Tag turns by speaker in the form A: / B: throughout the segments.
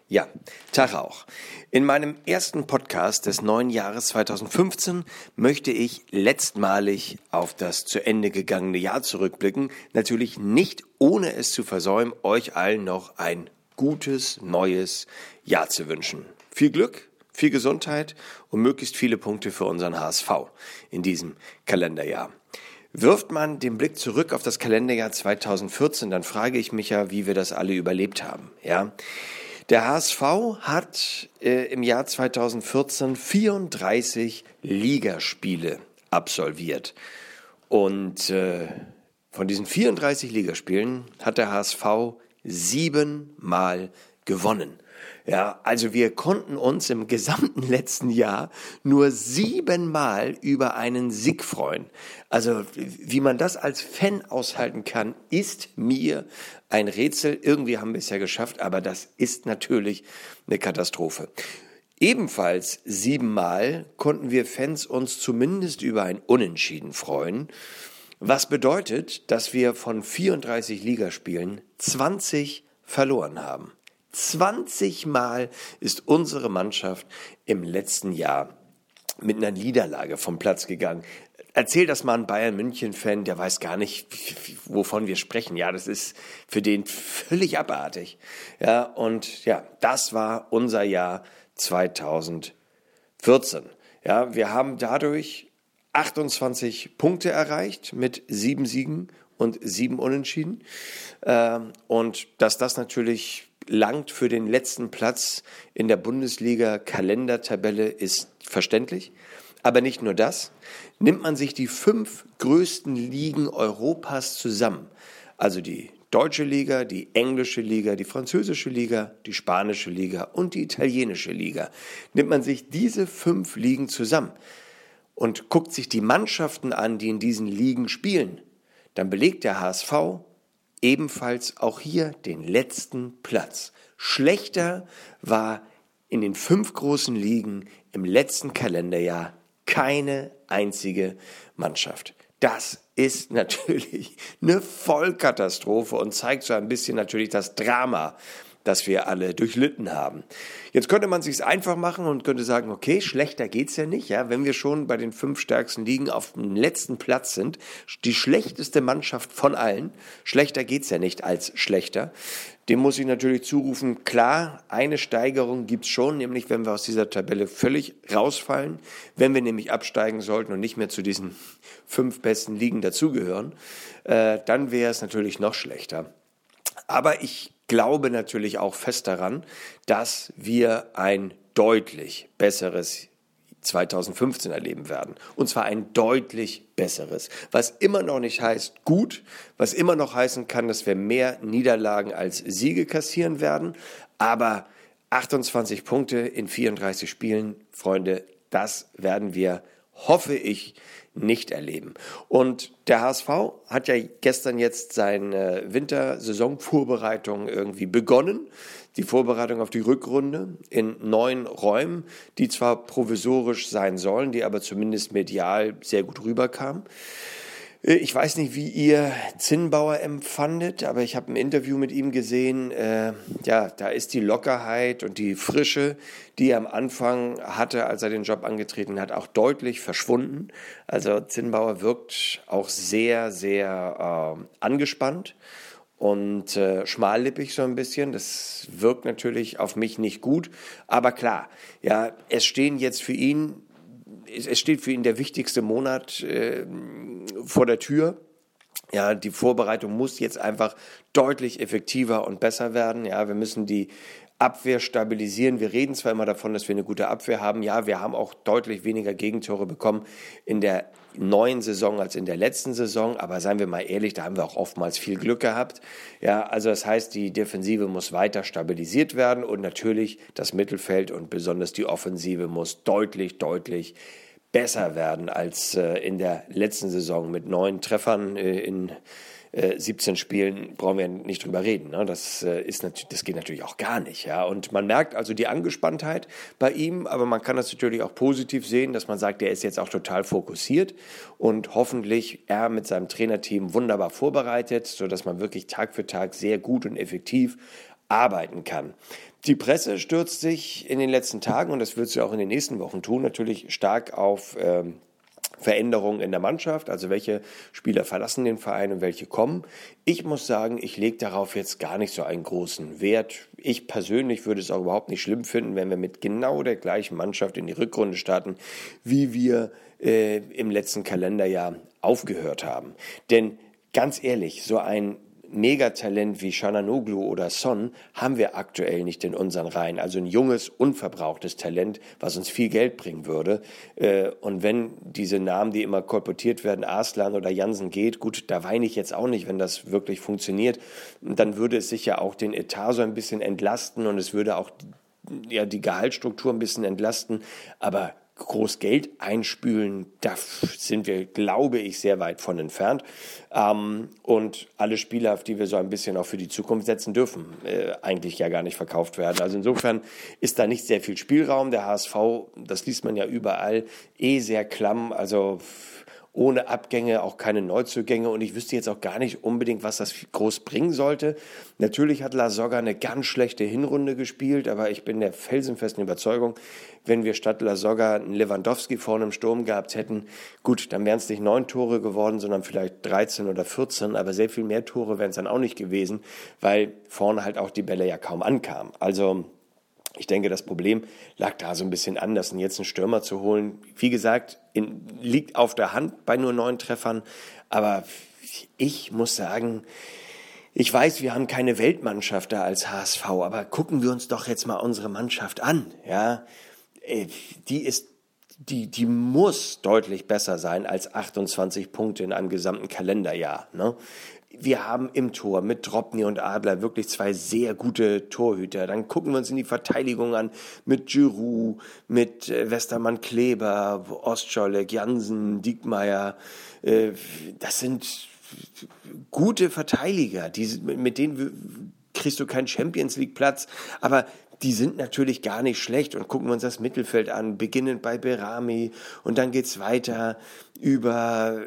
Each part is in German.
A: Ja, Tag auch. In meinem ersten Podcast des neuen Jahres 2015 möchte ich letztmalig auf das zu Ende gegangene Jahr zurückblicken. Natürlich nicht, ohne es zu versäumen, euch allen noch ein gutes, neues Jahr zu wünschen. Viel Glück, viel Gesundheit und möglichst viele Punkte für unseren HSV in diesem Kalenderjahr. Wirft man den Blick zurück auf das Kalenderjahr 2014, dann frage ich mich ja, wie wir das alle überlebt haben. Ja, der HSV hat im Jahr 2014 34 Ligaspiele absolviert. Und von diesen 34 Ligaspielen hat der HSV 7-mal gewonnen. Ja, also wir konnten uns im gesamten letzten Jahr nur 7-mal über einen Sieg freuen. Also wie man das als Fan aushalten kann, ist mir ein Rätsel. Irgendwie haben wir es ja geschafft, aber das ist natürlich eine Katastrophe. Ebenfalls 7-mal konnten wir Fans uns zumindest über ein Unentschieden freuen. Was bedeutet, dass wir von 34 Ligaspielen 20 verloren haben. 20 Mal ist unsere Mannschaft im letzten Jahr mit einer Niederlage vom Platz gegangen. Erzähl das mal einem Bayern-München-Fan, der weiß gar nicht, wovon wir sprechen. Ja, das ist für den völlig abartig. Ja, und ja, das war unser Jahr 2014. Ja, wir haben dadurch 28 Punkte erreicht mit 7 Siegen und 7 Unentschieden. Und dass das natürlich langt für den letzten Platz in der Bundesliga-Kalendertabelle ist verständlich. Aber nicht nur das. Nimmt man sich die 5 größten Ligen Europas zusammen, also die deutsche Liga, die englische Liga, die französische Liga, die spanische Liga und die italienische Liga, nimmt man sich diese 5 Ligen zusammen und guckt sich die Mannschaften an, die in diesen Ligen spielen, dann belegt der HSV ebenfalls auch hier den letzten Platz. Schlechter war in den 5 großen Ligen im letzten Kalenderjahr keine einzige Mannschaft. Das ist natürlich eine Vollkatastrophe und zeigt so ein bisschen natürlich das Drama, das wir alle durchlitten haben. Jetzt könnte man es sich einfach machen und könnte sagen, okay, schlechter geht's ja nicht, ja, wenn wir schon bei den 5 stärksten Ligen auf dem letzten Platz sind, die schlechteste Mannschaft von allen, schlechter geht's ja nicht als schlechter. Dem muss ich natürlich zurufen, klar, eine Steigerung gibt's schon, nämlich wenn wir aus dieser Tabelle völlig rausfallen, wenn wir nämlich absteigen sollten und nicht mehr zu diesen 5 besten Ligen dazugehören, dann wäre es natürlich noch schlechter. Aber ich glaube natürlich auch fest daran, dass wir ein deutlich besseres 2015 erleben werden. Und zwar ein deutlich besseres. Was immer noch nicht heißt gut, was immer noch heißen kann, dass wir mehr Niederlagen als Siege kassieren werden. Aber 28 Punkte in 34 Spielen, Freunde, das werden wir, hoffe ich, nicht erleben. Und der HSV hat ja gestern jetzt seine Wintersaisonvorbereitung irgendwie begonnen. Die Vorbereitung auf die Rückrunde in 9 Räumen, die zwar provisorisch sein sollen, die aber zumindest medial sehr gut rüberkamen. Ich weiß nicht, wie ihr Zinnbauer empfandet, aber ich habe ein Interview mit ihm gesehen. Ja, da ist die Lockerheit und die Frische, die er am Anfang hatte, als er den Job angetreten hat, auch deutlich verschwunden. Also Zinnbauer wirkt auch sehr, sehr angespannt und schmallippig so ein bisschen. Das wirkt natürlich auf mich nicht gut. Aber klar, ja, es steht für ihn der wichtigste Monat vor der Tür. Ja, die Vorbereitung muss jetzt einfach deutlich effektiver und besser werden. Ja, wir müssen die Abwehr stabilisieren. Wir reden zwar immer davon, dass wir eine gute Abwehr haben. Ja, wir haben auch deutlich weniger Gegentore bekommen in der neuen Saison als in der letzten Saison. Aber seien wir mal ehrlich, da haben wir auch oftmals viel Glück gehabt. Ja, also das heißt, die Defensive muss weiter stabilisiert werden und natürlich das Mittelfeld und besonders die Offensive muss deutlich besser werden als in der letzten Saison mit 9 Treffern in 17 Spielen brauchen wir nicht drüber reden. Ne? Das geht natürlich auch gar nicht. Ja? Und man merkt also die Angespanntheit bei ihm, aber man kann das natürlich auch positiv sehen, dass man sagt, er ist jetzt auch total fokussiert und hoffentlich er mit seinem Trainerteam wunderbar vorbereitet, sodass man wirklich Tag für Tag sehr gut und effektiv arbeiten kann. Die Presse stürzt sich in den letzten Tagen, und das wird sie auch in den nächsten Wochen tun, natürlich stark auf Veränderungen in der Mannschaft, also welche Spieler verlassen den Verein und welche kommen. Ich muss sagen, ich lege darauf jetzt gar nicht so einen großen Wert. Ich persönlich würde es auch überhaupt nicht schlimm finden, wenn wir mit genau der gleichen Mannschaft in die Rückrunde starten, wie wir im letzten Kalenderjahr aufgehört haben. Denn ganz ehrlich, so ein Megatalent wie Çalhanoğlu oder Son haben wir aktuell nicht in unseren Reihen. Also ein junges, unverbrauchtes Talent, was uns viel Geld bringen würde. Und wenn diese Namen, die immer kolportiert werden, Arslan oder Jansen geht, gut, da weine ich jetzt auch nicht, wenn das wirklich funktioniert. Dann würde es sicher auch den Etat so ein bisschen entlasten und es würde auch die Gehaltsstruktur ein bisschen entlasten. Aber groß Geld einspülen, da sind wir, glaube ich, sehr weit von entfernt. Und alle Spieler, auf die wir so ein bisschen auch für die Zukunft setzen dürfen, eigentlich ja gar nicht verkauft werden. Also insofern ist da nicht sehr viel Spielraum. Der HSV, das liest man ja überall, sehr klamm, also ohne Abgänge, auch keine Neuzugänge, und ich wüsste jetzt auch gar nicht unbedingt, was das groß bringen sollte. Natürlich hat Lasogga eine ganz schlechte Hinrunde gespielt, aber ich bin der felsenfesten Überzeugung, wenn wir statt Lasogga einen Lewandowski vorne im Sturm gehabt hätten, gut, dann wären es nicht 9 Tore geworden, sondern vielleicht 13 oder 14, aber sehr viel mehr Tore wären es dann auch nicht gewesen, weil vorne halt auch die Bälle ja kaum ankamen. Also ich denke, das Problem lag da so ein bisschen anders. Und jetzt einen Stürmer zu holen, wie gesagt, liegt auf der Hand bei nur 9 Treffern. Aber ich muss sagen, ich weiß, wir haben keine Weltmannschaft da als HSV, aber gucken wir uns doch jetzt mal unsere Mannschaft an. Ja, die muss deutlich besser sein als 28 Punkte in einem gesamten Kalenderjahr, ne? Wir haben im Tor mit Drobny und Adler wirklich 2 sehr gute Torhüter. Dann gucken wir uns in die Verteidigung an mit Giroud, mit Westermann-Kleber, Ostscholek, Jansen, Diekmeyer. Das sind gute Verteidiger, mit denen kriegst du keinen Champions-League-Platz, aber die sind natürlich gar nicht schlecht. Und gucken wir uns das Mittelfeld an, beginnend bei Berami, und dann geht's weiter über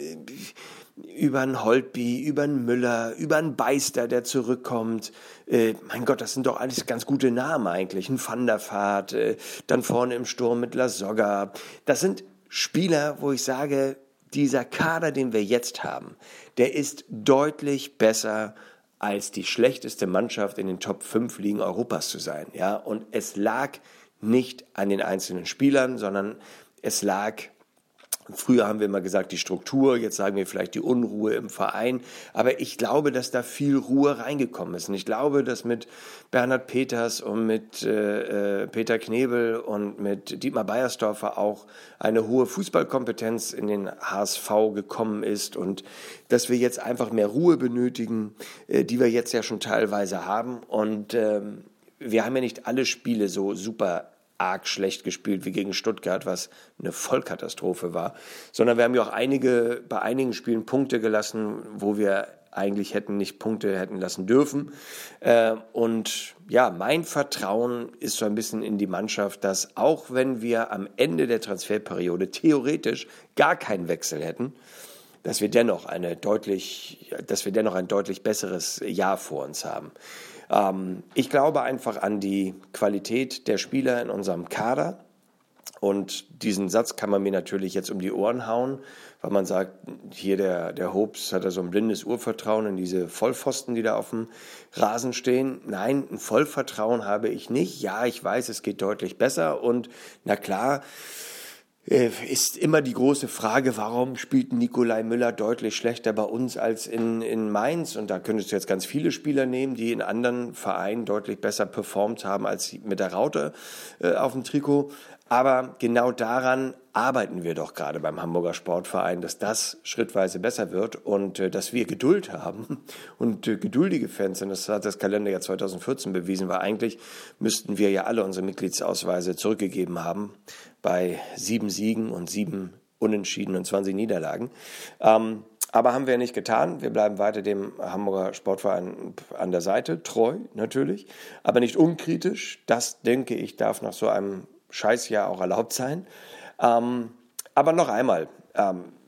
A: einen Holtby, über einen Müller, über einen Beister, der zurückkommt. Mein Gott, das sind doch alles ganz gute Namen eigentlich. Ein Van der Vaart, dann vorne im Sturm mit Lasogga. Das sind Spieler, wo ich sage, dieser Kader, den wir jetzt haben, der ist deutlich besser als die schlechteste Mannschaft in den Top 5 Ligen Europas zu sein. Ja? Und es lag nicht an den einzelnen Spielern, sondern es lag, früher haben wir immer gesagt, die Struktur, jetzt sagen wir vielleicht die Unruhe im Verein. Aber ich glaube, dass da viel Ruhe reingekommen ist. Und ich glaube, dass mit Bernhard Peters und mit Peter Knebel und mit Dietmar Beiersdorfer auch eine hohe Fußballkompetenz in den HSV gekommen ist. Und dass wir jetzt einfach mehr Ruhe benötigen, die wir jetzt ja schon teilweise haben. Und wir haben ja nicht alle Spiele so super arg schlecht gespielt wie gegen Stuttgart, was eine Vollkatastrophe war, sondern wir haben ja auch bei einigen Spielen Punkte gelassen, wo wir eigentlich nicht Punkte hätten lassen dürfen. Und ja, mein Vertrauen ist so ein bisschen in die Mannschaft, dass auch wenn wir am Ende der Transferperiode theoretisch gar keinen Wechsel hätten, dass wir dennoch ein deutlich besseres Jahr vor uns haben. Ich glaube einfach an die Qualität der Spieler in unserem Kader, und diesen Satz kann man mir natürlich jetzt um die Ohren hauen, weil man sagt, hier der Hobbs hat da so ein blindes Urvertrauen in diese Vollpfosten, die da auf dem Rasen stehen. Nein, ein Vollvertrauen habe ich nicht. Ja, ich weiß, es geht deutlich besser, und na klar, ist immer die große Frage, warum spielt Nikolai Müller deutlich schlechter bei uns als in Mainz? Und da könntest du jetzt ganz viele Spieler nehmen, die in anderen Vereinen deutlich besser performt haben als mit der Raute auf dem Trikot. Aber genau daran arbeiten wir doch gerade beim Hamburger Sportverein, dass das schrittweise besser wird und dass wir Geduld haben und geduldige Fans sind. Das hat das Kalenderjahr 2014 bewiesen, weil eigentlich müssten wir ja alle unsere Mitgliedsausweise zurückgegeben haben bei 7 Siegen und 7 Unentschieden und 20 Niederlagen. Aber haben wir nicht getan. Wir bleiben weiter dem Hamburger Sportverein an der Seite, treu natürlich, aber nicht unkritisch. Das, denke ich, darf nach so einem Scheißjahr auch erlaubt sein. Aber noch einmal,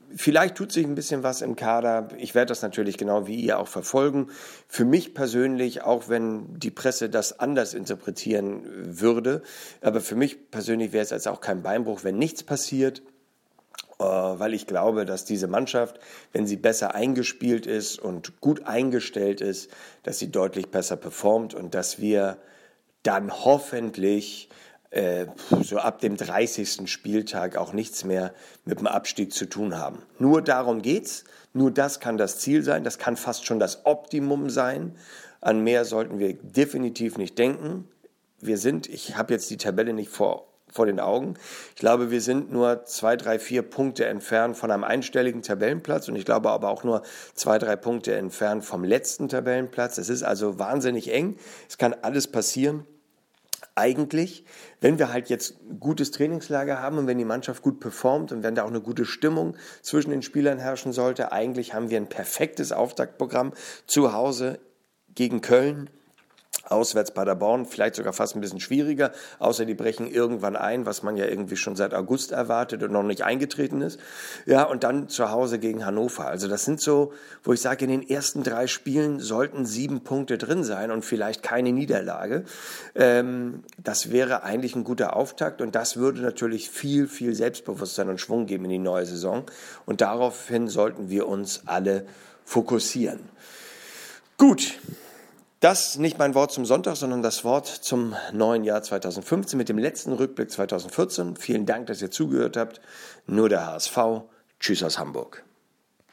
A: Vielleicht tut sich ein bisschen was im Kader. Ich werde das natürlich genau wie ihr auch verfolgen. Für mich persönlich, auch wenn die Presse das anders interpretieren würde, aber für mich persönlich wäre es jetzt auch kein Beinbruch, wenn nichts passiert, weil ich glaube, dass diese Mannschaft, wenn sie besser eingespielt ist und gut eingestellt ist, dass sie deutlich besser performt und dass wir dann hoffentlich so ab dem 30. Spieltag auch nichts mehr mit dem Abstieg zu tun haben. Nur darum geht's. Nur das kann das Ziel sein. Das kann fast schon das Optimum sein. An mehr sollten wir definitiv nicht denken. Ich habe jetzt die Tabelle nicht vor den Augen. Ich glaube, wir sind nur 2, 3, 4 Punkte entfernt von einem einstelligen Tabellenplatz und ich glaube aber auch nur 2, 3 Punkte entfernt vom letzten Tabellenplatz. Es ist also wahnsinnig eng. Es kann alles passieren. Eigentlich, wenn wir halt jetzt ein gutes Trainingslager haben und wenn die Mannschaft gut performt und wenn da auch eine gute Stimmung zwischen den Spielern herrschen sollte, eigentlich haben wir ein perfektes Auftaktprogramm zu Hause gegen Köln, auswärts Paderborn, vielleicht sogar fast ein bisschen schwieriger, außer die brechen irgendwann ein, was man ja irgendwie schon seit August erwartet und noch nicht eingetreten ist. Ja, und dann zu Hause gegen Hannover. Also das sind so, wo ich sage, in den ersten 3 Spielen sollten 7 Punkte drin sein und vielleicht keine Niederlage. Das wäre eigentlich ein guter Auftakt und das würde natürlich viel, viel Selbstbewusstsein und Schwung geben in die neue Saison. Und daraufhin sollten wir uns alle fokussieren. Gut. Das nicht mein Wort zum Sonntag, sondern das Wort zum neuen Jahr 2015 mit dem letzten Rückblick 2014. Vielen Dank, dass ihr zugehört habt. Nur der HSV. Tschüss aus Hamburg.